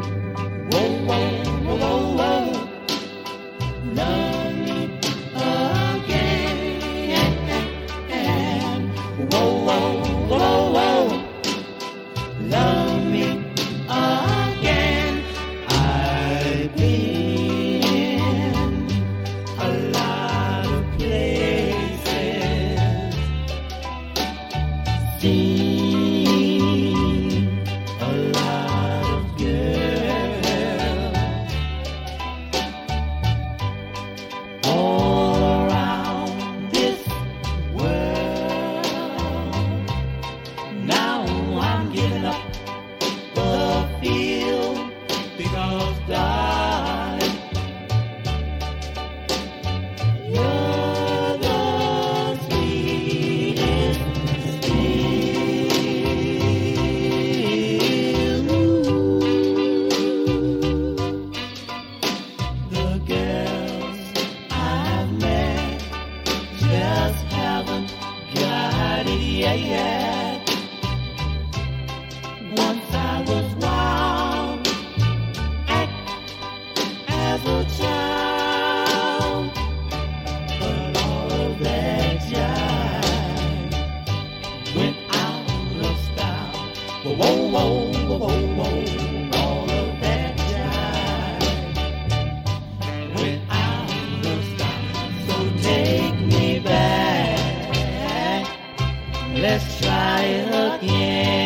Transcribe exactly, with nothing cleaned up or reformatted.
Whoa, whoa, whoa, whoa, whoa. Love me again. Whoa, whoa, whoa, whoa. Love me again. I've been a lot of places, seen a lot of girls, all around this world. Now I'm giving up the field because, darling, you're the sweetest still. The girls I've met just haven't got it yet. Once I was wild, act as a child, but all of that jive went out of style. Whoa, whoa, whoa, whoa, whoa, whoa. All of that jive went out of style. So take me back, let's try it again.